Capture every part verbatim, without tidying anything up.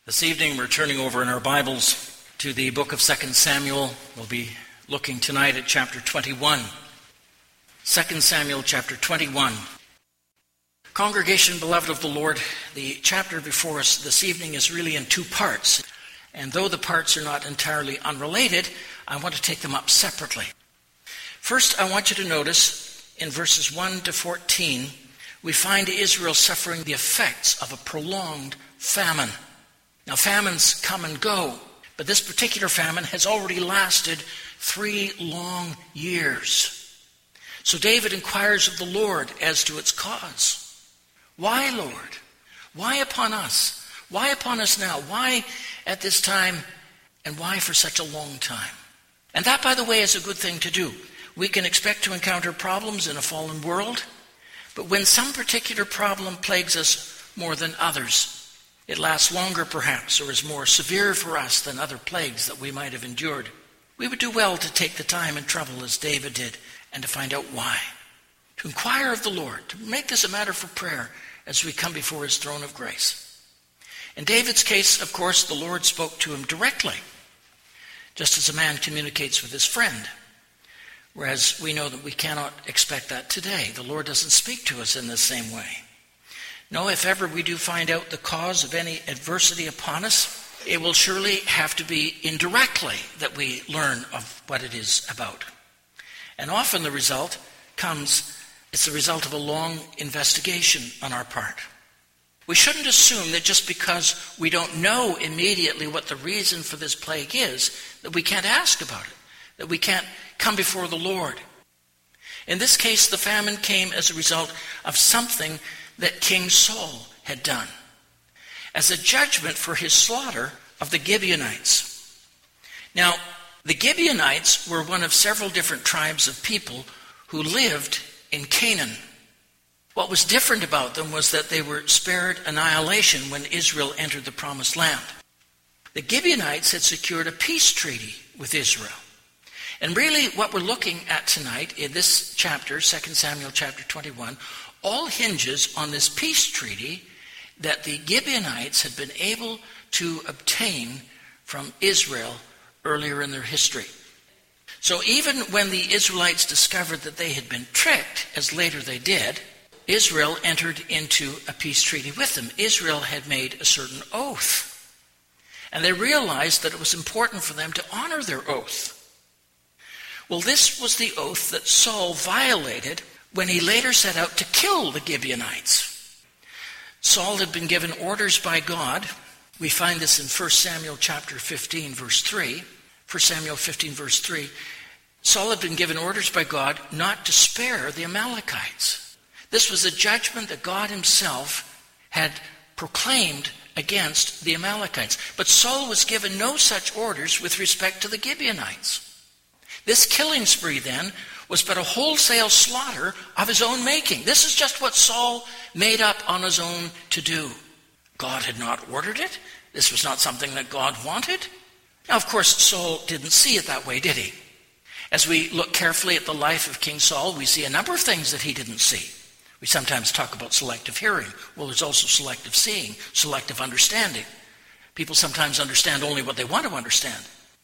This evening we're turning over in our Bibles to the book of Second Samuel. We'll be looking tonight at chapter twenty-one. Second Samuel chapter twenty-one. Congregation, beloved of the Lord, the chapter before us this evening is really in two parts. And though the parts are not entirely unrelated, I want to take them up separately. First, I want you to notice in verses one to fourteen, we find Israel suffering the effects of a prolonged famine. Now, famines come and go, but this particular famine has already lasted three long years. So David inquires of the Lord as to its cause. Why, Lord? Why upon us? Why upon us now? Why at this time? And why for such a long time? And that, by the way, is a good thing to do. We can expect to encounter problems in a fallen world, but when some particular problem plagues us more than others, it lasts longer perhaps, or is more severe for us than other plagues that we might have endured, we would do well to take the time and trouble as David did and to find out why. To inquire of the Lord, to make this a matter for prayer as we come before his throne of grace. In David's case, of course, the Lord spoke to him directly, just as a man communicates with his friend. Whereas we know that we cannot expect that today. The Lord doesn't speak to us in the same way. No, if ever we do find out the cause of any adversity upon us, it will surely have to be indirectly that we learn of what it is about. And often the result comes, it's the result of a long investigation on our part. We shouldn't assume that just because we don't know immediately what the reason for this plague is, that we can't ask about it, that we can't come before the Lord. In this case, the famine came as a result of something that King Saul had done, as a judgment for his slaughter of the Gibeonites. Now, the Gibeonites were one of several different tribes of people who lived in Canaan. What was different about them was that they were spared annihilation when Israel entered the Promised Land. The Gibeonites had secured a peace treaty with Israel. And really what we're looking at tonight in this chapter, Second Samuel chapter twenty-one, all hinges on this peace treaty that the Gibeonites had been able to obtain from Israel earlier in their history. So even when the Israelites discovered that they had been tricked, as later they did, Israel entered into a peace treaty with them. Israel had made a certain oath. And they realized that it was important for them to honor their oath. Well, this was the oath that Saul violated when he later set out to kill the Gibeonites. Saul had been given orders by God. We find this in First Samuel chapter fifteen, verse three. First Samuel fifteen, verse three. Saul had been given orders by God not to spare the Amalekites. This was a judgment that God himself had proclaimed against the Amalekites. But Saul was given no such orders with respect to the Gibeonites. This killing spree, then, was but a wholesale slaughter of his own making. This is just what Saul made up on his own to do. God had not ordered it. This was not something that God wanted. Now, of course, Saul didn't see it that way, did he? As we look carefully at the life of King Saul, we see a number of things that he didn't see. We sometimes talk about selective hearing. Well, there's also selective seeing, selective understanding. People sometimes understand only what they want to understand.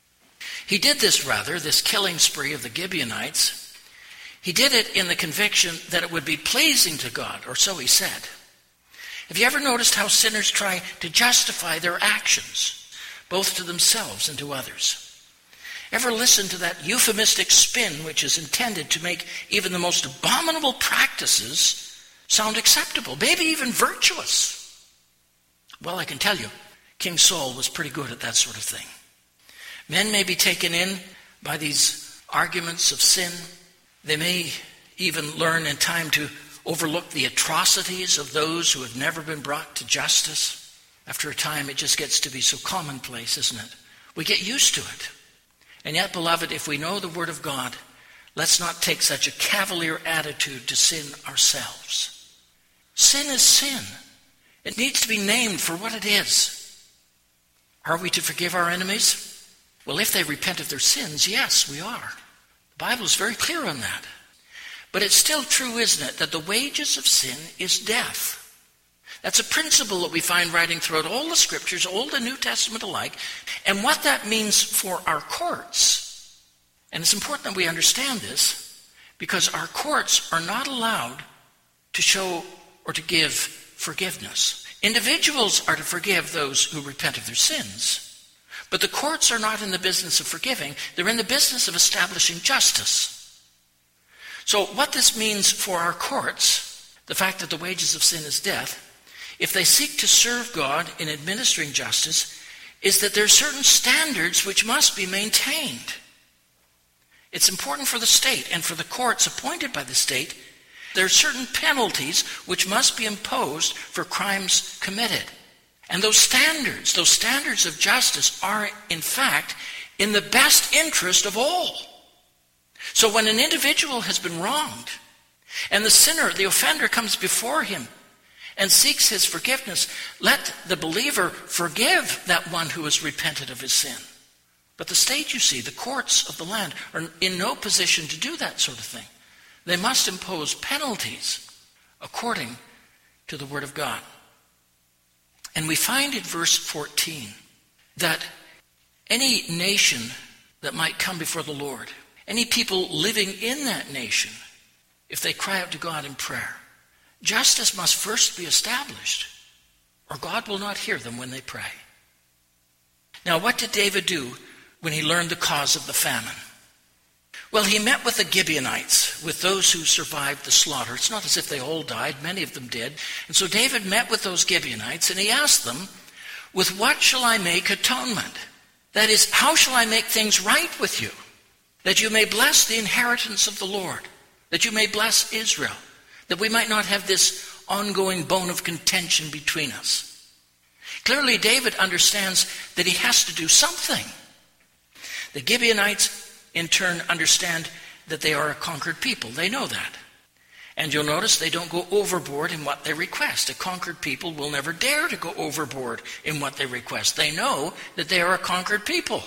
He did this, rather, this killing spree of the Gibeonites. He did it in the conviction that it would be pleasing to God, or so he said. Have you ever noticed how sinners try to justify their actions, both to themselves and to others? Ever listen to that euphemistic spin which is intended to make even the most abominable practices sound acceptable, maybe even virtuous? Well, I can tell you, King Saul was pretty good at that sort of thing. Men may be taken in by these arguments of sin. They may even learn in time to overlook the atrocities of those who have never been brought to justice. After a time, it just gets to be so commonplace, isn't it? We get used to it. And yet, beloved, if we know the Word of God, let's not take such a cavalier attitude to sin ourselves. Sin is sin. It needs to be named for what it is. Are we to forgive our enemies? Well, if they repent of their sins, yes, we are. The Bible is very clear on that. But it's still true, isn't it, that the wages of sin is death. That's a principle that we find writing throughout all the scriptures, Old and New Testament alike, and what that means for our courts. And it's important that we understand this, because our courts are not allowed to show or to give forgiveness. Individuals are to forgive those who repent of their sins. But the courts are not in the business of forgiving. They're in the business of establishing justice. So what this means for our courts, the fact that the wages of sin is death, if they seek to serve God in administering justice, is that there are certain standards which must be maintained. It's important for the state and for the courts appointed by the state. There are certain penalties which must be imposed for crimes committed. And those standards, those standards of justice are, in fact, in the best interest of all. So when an individual has been wronged, and the sinner, the offender, comes before him and seeks his forgiveness, let the believer forgive that one who has repented of his sin. But the state, you see, the courts of the land, are in no position to do that sort of thing. They must impose penalties according to the Word of God. And we find in verse fourteen that any nation that might come before the Lord, any people living in that nation, if they cry out to God in prayer, justice must first be established, or God will not hear them when they pray. Now, what did David do when he learned the cause of the famine? Well, he met with the Gibeonites, with those who survived the slaughter. It's not as if they all died. Many of them did. And so David met with those Gibeonites, and he asked them, with what shall I make atonement? That is, how shall I make things right with you? That you may bless the inheritance of the Lord, that you may bless Israel, that we might not have this ongoing bone of contention between us. Clearly, David understands that he has to do something. The Gibeonites, in turn, understand that they are a conquered people. They know that. And you'll notice they don't go overboard in what they request. A conquered people will never dare to go overboard in what they request. They know that they are a conquered people.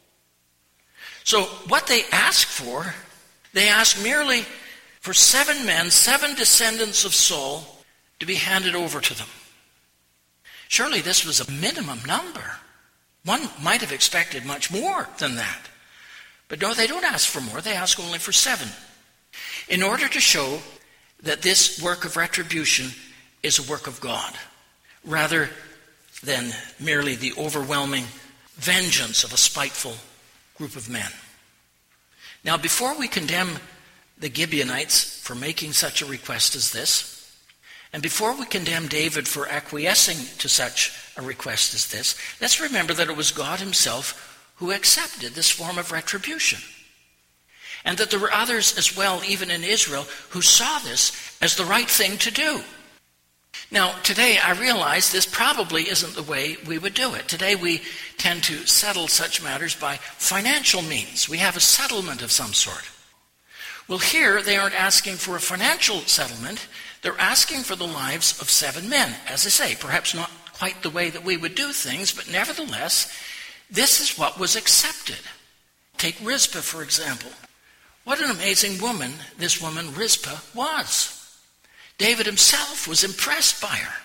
So what they ask for, they ask merely for seven men, seven descendants of Saul, to be handed over to them. Surely this was a minimum number. One might have expected much more than that. But no, they don't ask for more. They ask only for seven. In order to show that this work of retribution is a work of God, rather than merely the overwhelming vengeance of a spiteful group of men. Now, before we condemn the Gibeonites for making such a request as this, and before we condemn David for acquiescing to such a request as this, let's remember that it was God himself who accepted this form of retribution. And that there were others as well, even in Israel, who saw this as the right thing to do. Now, today I realize this probably isn't the way we would do it. Today we tend to settle such matters by financial means. We have a settlement of some sort. Well, here they aren't asking for a financial settlement. They're asking for the lives of seven men. As I say, perhaps not quite the way that we would do things, but nevertheless, this is what was accepted. Take Rizpah, for example. What an amazing woman this woman Rizpah was. David himself was impressed by her.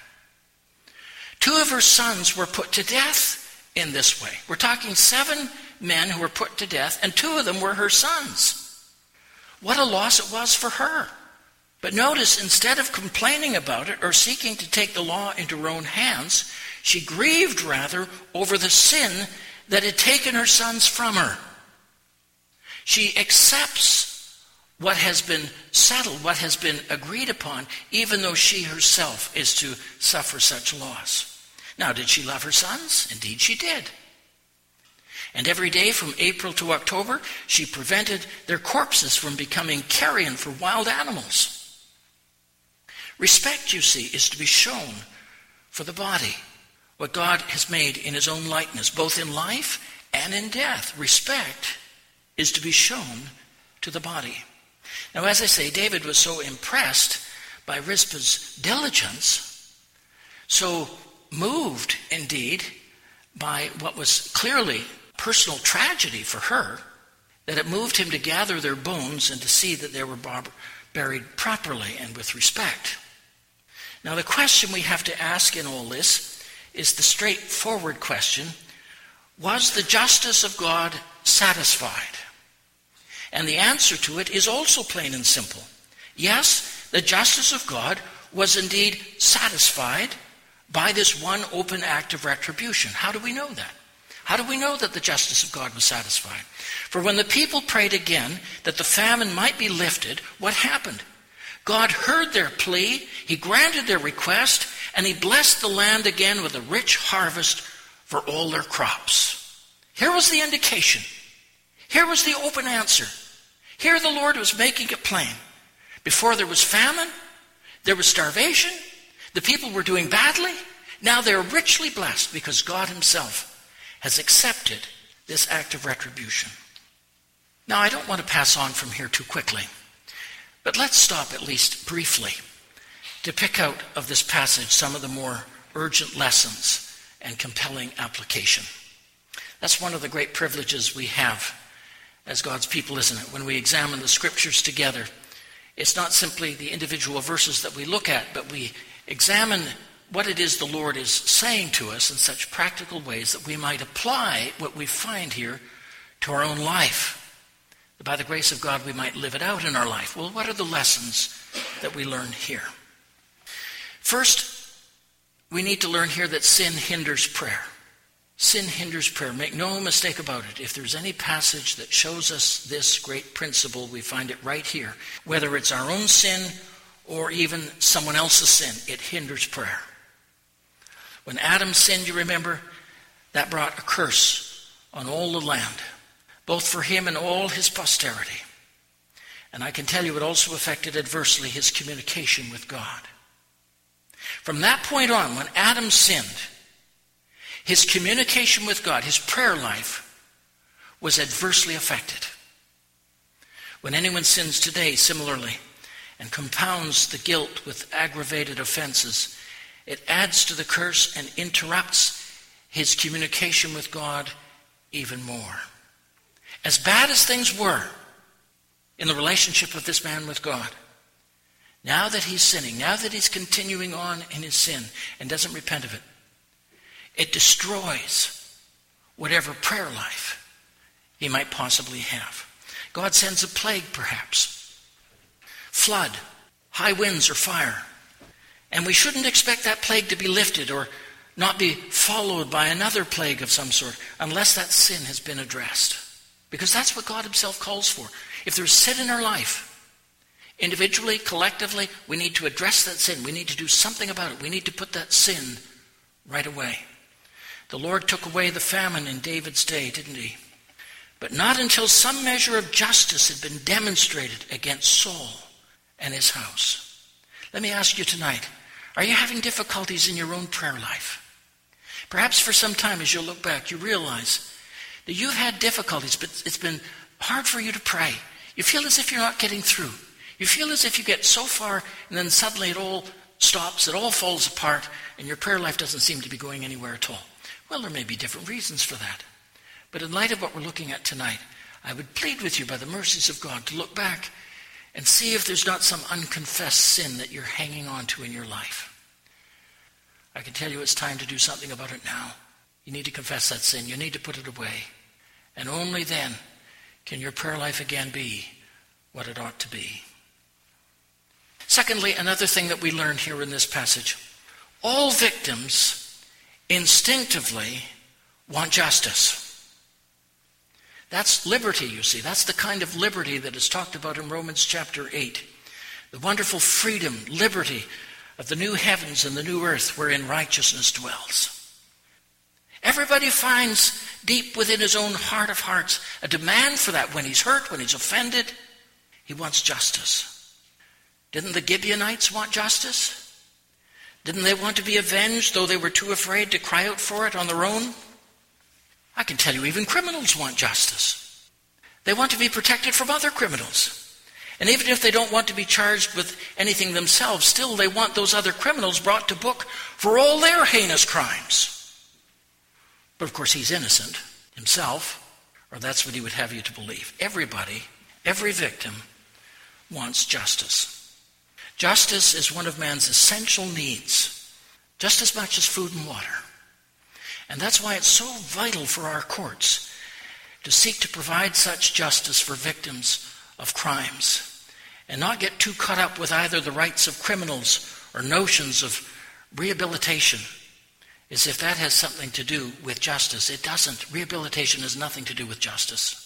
Two of her sons were put to death in this way. We're talking seven men who were put to death, and two of them were her sons. What a loss it was for her. But notice, instead of complaining about it or seeking to take the law into her own hands, she grieved rather over the sin that had taken her sons from her. She accepts what has been settled, what has been agreed upon, even though she herself is to suffer such loss. Now, did she love her sons? Indeed she did. And every day from April to October, she prevented their corpses from becoming carrion for wild animals. Respect, you see, is to be shown for the body, what God has made in his own likeness, both in life and in death. Respect is to be shown to the body. Now, as I say, David was so impressed by Rizpah's diligence, so moved, indeed, by what was clearly personal tragedy for her, that it moved him to gather their bones and to see that they were buried properly and with respect. Now the question we have to ask in all this is the straightforward question: was the justice of God satisfied? And the answer to it is also plain and simple. Yes, the justice of God was indeed satisfied by this one open act of retribution. How do we know that? How do we know that the justice of God was satisfied? For when the people prayed again that the famine might be lifted, what happened? God heard their plea, he granted their request, and he blessed the land again with a rich harvest for all their crops. Here was the indication. Here was the open answer. Here the Lord was making it plain. Before there was famine, there was starvation, the people were doing badly. Now they're richly blessed because God himself has accepted this act of retribution. Now I don't want to pass on from here too quickly, but let's stop at least briefly to pick out of this passage some of the more urgent lessons and compelling application. That's one of the great privileges we have as God's people, isn't it? When we examine the scriptures together, it's not simply the individual verses that we look at, but we examine what it is the Lord is saying to us in such practical ways that we might apply what we find here to our own life. That by the grace of God we might live it out in our life. Well, what are the lessons that we learn here? First, we need to learn here that sin hinders prayer. Sin hinders prayer. Make no mistake about it. If there's any passage that shows us this great principle, we find it right here. Whether it's our own sin or even someone else's sin, it hinders prayer. When Adam sinned, you remember, that brought a curse on all the land, both for him and all his posterity. And I can tell you it also affected adversely his communication with God. From that point on, when Adam sinned, his communication with God, his prayer life, was adversely affected. When anyone sins today, similarly, and compounds the guilt with aggravated offenses, it adds to the curse and interrupts his communication with God even more. As bad as things were in the relationship of this man with God, now that he's sinning, now that he's continuing on in his sin and doesn't repent of it, it destroys whatever prayer life he might possibly have. God sends a plague, perhaps. Flood, high winds or fire. And we shouldn't expect that plague to be lifted or not be followed by another plague of some sort unless that sin has been addressed. Because that's what God himself calls for. If there's sin in our life, individually, collectively, we need to address that sin. We need to do something about it. We need to put that sin right away. The Lord took away the famine in David's day, didn't he? But not until some measure of justice had been demonstrated against Saul and his house. Let me ask you tonight, are you having difficulties in your own prayer life? Perhaps for some time as you look back, you realize that you've had difficulties, but it's been hard for you to pray. You feel as if you're not getting through. You feel as if you get so far and then suddenly it all stops, it all falls apart, and your prayer life doesn't seem to be going anywhere at all. Well, there may be different reasons for that. But in light of what we're looking at tonight, I would plead with you by the mercies of God to look back and see if there's not some unconfessed sin that you're hanging on to in your life. I can tell you it's time to do something about it now. You need to confess that sin. You need to put it away. And only then can your prayer life again be what it ought to be. Secondly, another thing that we learn here in this passage. All victims instinctively want justice. That's liberty, you see. That's the kind of liberty that is talked about in Romans chapter eight. The wonderful freedom, liberty of the new heavens and the new earth wherein righteousness dwells. Everybody finds deep within his own heart of hearts a demand for that when he's hurt, when he's offended. He wants justice. Didn't the Gibeonites want justice? Didn't they want to be avenged, though they were too afraid to cry out for it on their own? I can tell you even criminals want justice. They want to be protected from other criminals. And even if they don't want to be charged with anything themselves, still they want those other criminals brought to book for all their heinous crimes. But of course he's innocent himself, or that's what he would have you to believe. Everybody, every victim wants justice. Justice is one of man's essential needs, just as much as food and water. And that's why it's so vital for our courts to seek to provide such justice for victims of crimes and not get too caught up with either the rights of criminals or notions of rehabilitation, as if that has something to do with justice. It doesn't. Rehabilitation has nothing to do with justice.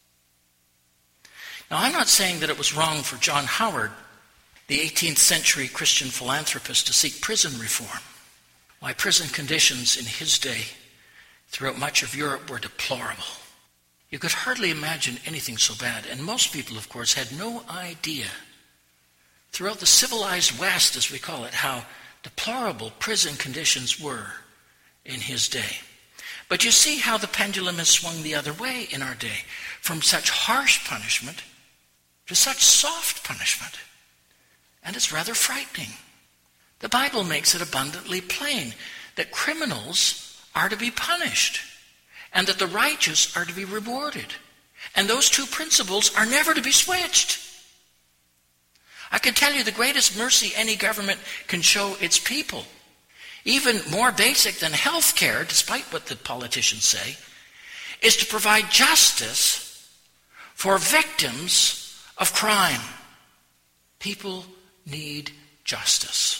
Now, I'm not saying that it was wrong for John Howard, the eighteenth century Christian philanthropist, to seek prison reform. Why, prison conditions in his day throughout much of Europe were deplorable. You could hardly imagine anything so bad, and most people, of course, had no idea throughout the civilized West, as we call it, how deplorable prison conditions were in his day. But you see how the pendulum has swung the other way in our day, from such harsh punishment to such soft punishment. And it's rather frightening. The Bible makes it abundantly plain that criminals are to be punished and that the righteous are to be rewarded. And those two principles are never to be switched. I can tell you the greatest mercy any government can show its people, even more basic than health care, despite what the politicians say, is to provide justice for victims of crime. People need justice.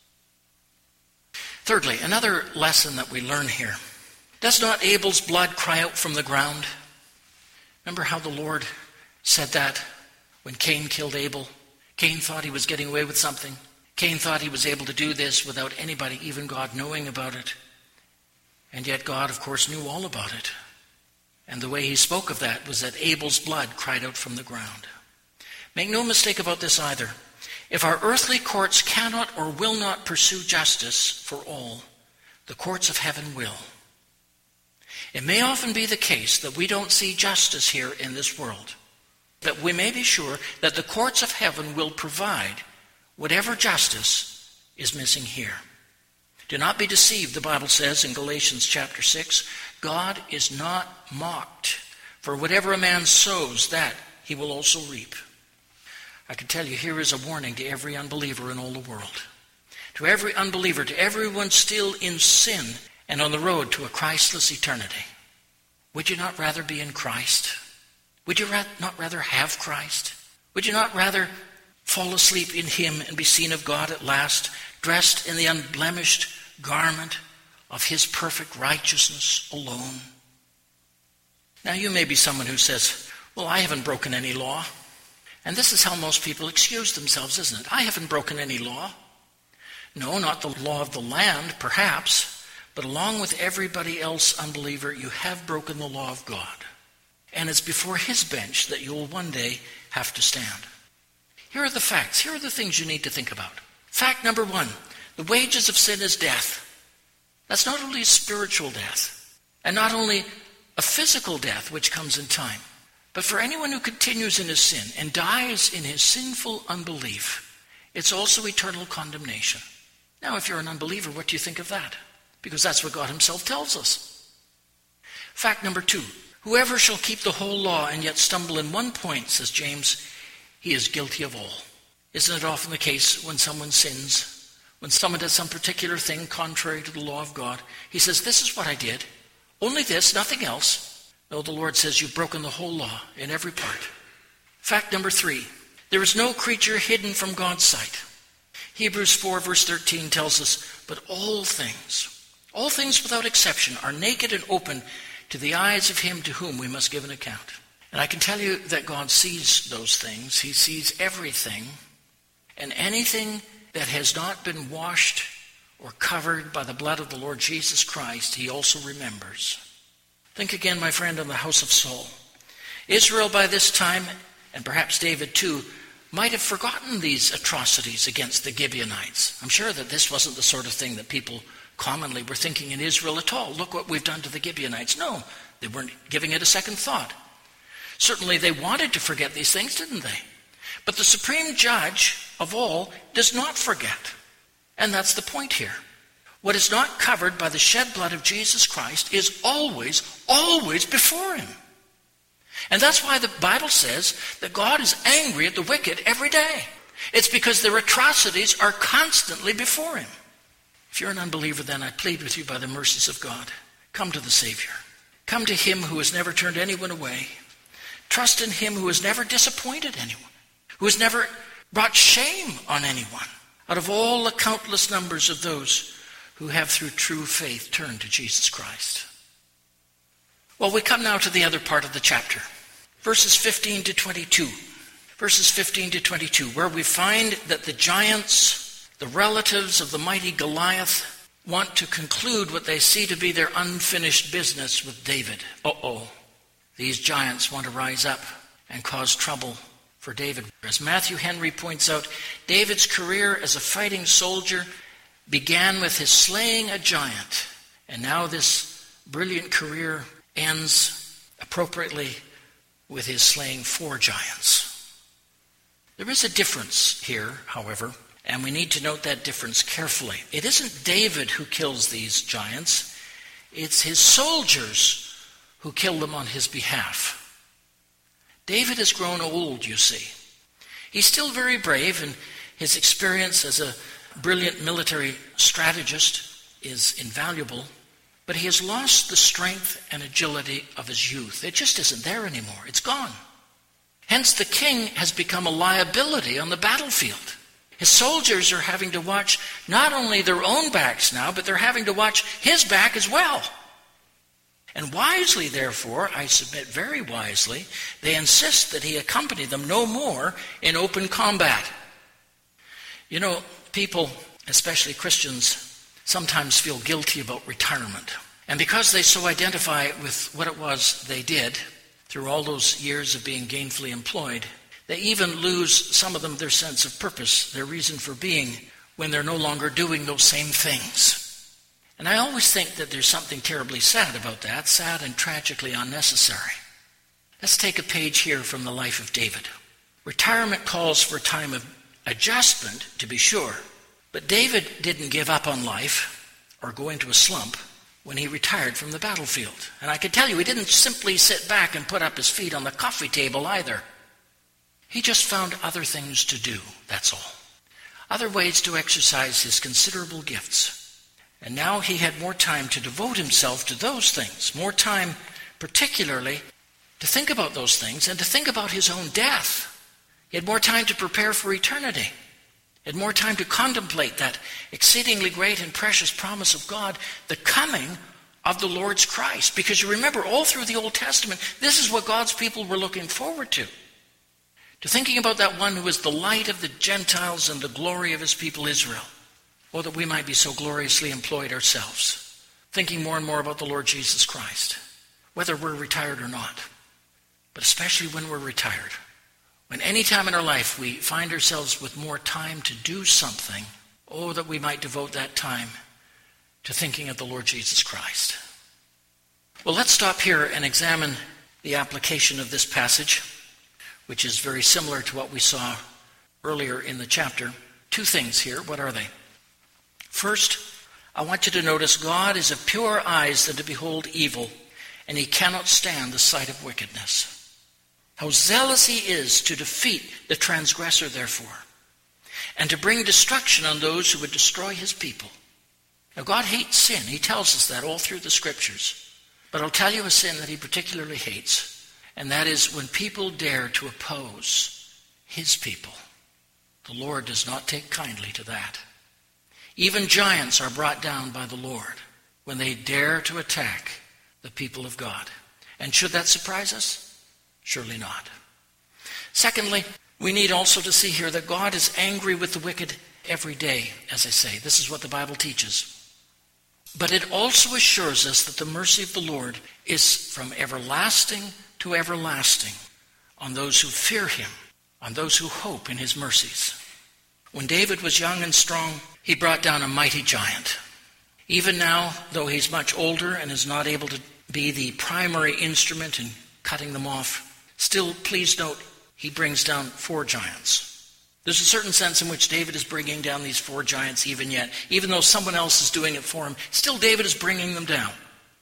Thirdly, another lesson that we learn here. Does not Abel's blood cry out from the ground? Remember how the Lord said that when Cain killed Abel? Cain thought he was getting away with something. Cain thought he was able to do this without anybody, even God, knowing about it. And yet God, of course, knew all about it. And the way he spoke of that was that Abel's blood cried out from the ground. Make no mistake about this either. If our earthly courts cannot or will not pursue justice for all, the courts of heaven will. It may often be the case that we don't see justice here in this world, but we may be sure that the courts of heaven will provide whatever justice is missing here. Do not be deceived, the Bible says in Galatians chapter six, God is not mocked, for whatever a man sows, that he will also reap. I can tell you, here is a warning to every unbeliever in all the world. To every unbeliever, to everyone still in sin and on the road to a Christless eternity. Would you not rather be in Christ? Would you not rather have Christ? Would you not rather fall asleep in him and be seen of God at last, dressed in the unblemished garment of his perfect righteousness alone? Now, you may be someone who says, well, I haven't broken any law. And this is how most people excuse themselves, isn't it? I haven't broken any law. No, not the law of the land, perhaps, but along with everybody else, unbeliever, you have broken the law of God. And it's before his bench that you'll one day have to stand. Here are the facts. Here are the things you need to think about. Fact number one, the wages of sin is death. That's not only a spiritual death, and not only a physical death, which comes in time, but for anyone who continues in his sin and dies in his sinful unbelief, it's also eternal condemnation. Now, if you're an unbeliever, what do you think of that? Because that's what God himself tells us. Fact number two, whoever shall keep the whole law and yet stumble in one point, says James, he is guilty of all. Isn't it often the case when someone sins, when someone does some particular thing contrary to the law of God, he says, this is what I did, only this, nothing else. No, the Lord says you've broken the whole law in every part. Fact number three, there is no creature hidden from God's sight. Hebrews four verse thirteen tells us, but all things, all things without exception, are naked and open to the eyes of him to whom we must give an account. And I can tell you that God sees those things. He sees everything. And anything that has not been washed or covered by the blood of the Lord Jesus Christ, he also remembers. Think again, my friend, on the house of Saul. Israel by this time, and perhaps David too, might have forgotten these atrocities against the Gibeonites. I'm sure that this wasn't the sort of thing that people commonly were thinking in Israel at all. Look what we've done to the Gibeonites. No, they weren't giving it a second thought. Certainly they wanted to forget these things, didn't they? But the supreme judge of all does not forget. And that's the point here. What is not covered by the shed blood of Jesus Christ is always, always before him. And that's why the Bible says that God is angry at the wicked every day. It's because their atrocities are constantly before him. If you're an unbeliever, then I plead with you by the mercies of God, come to the Savior. Come to him who has never turned anyone away. Trust in him who has never disappointed anyone, who has never brought shame on anyone, out of all the countless numbers of those who have through true faith turned to Jesus Christ. Well, we come now to the other part of the chapter, verses fifteen to twenty-two. Verses fifteen to twenty-two, where we find that the giants, the relatives of the mighty Goliath, want to conclude what they see to be their unfinished business with David. Uh-oh. These giants want to rise up and cause trouble for David. As Matthew Henry points out, David's career as a fighting soldier began with his slaying a giant, and now this brilliant career ends appropriately with his slaying four giants. There is a difference here, however, and we need to note that difference carefully. It isn't David who kills these giants, it's his soldiers who kill them on his behalf. David has grown old, you see. He's still very brave, and his experience as a brilliant military strategist is invaluable, but he has lost the strength and agility of his youth. It just isn't there anymore. It's gone. Hence, the king has become a liability on the battlefield. His soldiers are having to watch not only their own backs now, but they're having to watch his back as well. And wisely, therefore, I submit very wisely, they insist that he accompany them no more in open combat. You know, people, especially Christians, sometimes feel guilty about retirement. And because they so identify with what it was they did through all those years of being gainfully employed, they even lose, some of them, their sense of purpose, their reason for being, when they're no longer doing those same things. And I always think that there's something terribly sad about that, sad and tragically unnecessary. Let's take a page here from the life of David. Retirement calls for a time of adjustment, to be sure, but David didn't give up on life or go into a slump when he retired from the battlefield. And I can tell you, he didn't simply sit back and put up his feet on the coffee table either. He just found other things to do, that's all. Other ways to exercise his considerable gifts. And now he had more time to devote himself to those things, more time particularly to think about those things and to think about his own death. He had more time to prepare for eternity. He had more time to contemplate that exceedingly great and precious promise of God, the coming of the Lord's Christ. Because you remember, all through the Old Testament, this is what God's people were looking forward to. To thinking about that one who is the light of the Gentiles and the glory of his people Israel. Oh, that we might be so gloriously employed ourselves, thinking more and more about the Lord Jesus Christ, whether we're retired or not, but especially when we're retired. When any time in our life we find ourselves with more time to do something, oh, that we might devote that time to thinking of the Lord Jesus Christ. Well, let's stop here and examine the application of this passage, which is very similar to what we saw earlier in the chapter. Two things here. What are they? First, I want you to notice God is of purer eyes than to behold evil, and he cannot stand the sight of wickedness. How zealous he is to defeat the transgressor, therefore, and to bring destruction on those who would destroy his people. Now, God hates sin. He tells us that all through the Scriptures. But I'll tell you a sin that he particularly hates, and that is when people dare to oppose his people. The Lord does not take kindly to that. Even giants are brought down by the Lord when they dare to attack the people of God. And should that surprise us? Surely not. Secondly, we need also to see here that God is angry with the wicked every day, as I say. This is what the Bible teaches. But it also assures us that the mercy of the Lord is from everlasting to everlasting on those who fear him, on those who hope in his mercies. When David was young and strong, he brought down a mighty giant. Even now, though he's much older and is not able to be the primary instrument in cutting them off, still, please note, he brings down four giants. There's a certain sense in which David is bringing down these four giants even yet. Even though someone else is doing it for him, still David is bringing them down.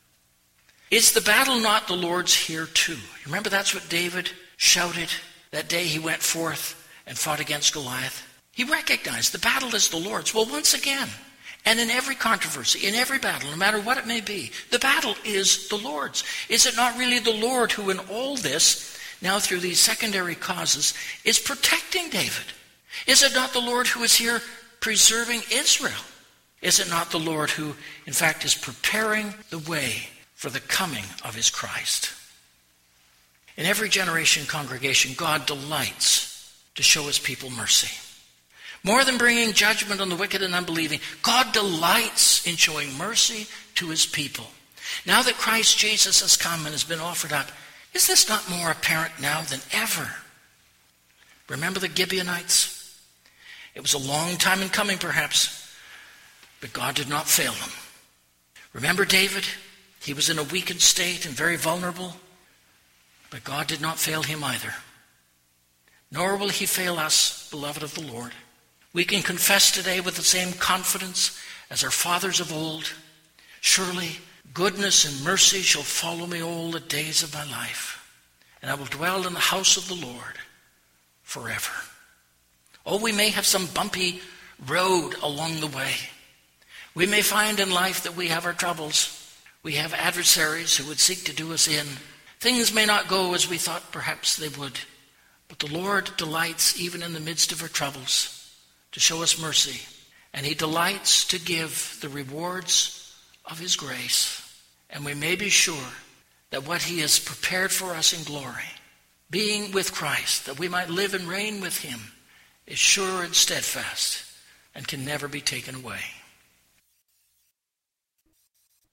Is the battle not the Lord's here too? Remember, that's what David shouted that day he went forth and fought against Goliath. He recognized the battle is the Lord's. Well, once again, and in every controversy, in every battle, no matter what it may be, the battle is the Lord's. Is it not really the Lord who in all this, now through these secondary causes, is protecting David? Is it not the Lord who is here preserving Israel? Is it not the Lord who, in fact, is preparing the way for the coming of his Christ? In every generation congregation, God delights to show his people mercy. More than bringing judgment on the wicked and unbelieving, God delights in showing mercy to his people. Now that Christ Jesus has come and has been offered up, is this not more apparent now than ever? Remember the Gibeonites? It was a long time in coming, perhaps, but God did not fail them. Remember David? He was in a weakened state and very vulnerable, but God did not fail him either. Nor will he fail us, beloved of the Lord. We can confess today with the same confidence as our fathers of old, surely goodness and mercy shall follow me all the days of my life, and I will dwell in the house of the Lord forever. Oh, we may have some bumpy road along the way. We may find in life that we have our troubles. We have adversaries who would seek to do us in. Things may not go as we thought perhaps they would. But the Lord delights, even in the midst of our troubles, to show us mercy. And he delights to give the rewards of his grace. And we may be sure that what he has prepared for us in glory, being with Christ, that we might live and reign with him, is sure and steadfast and can never be taken away.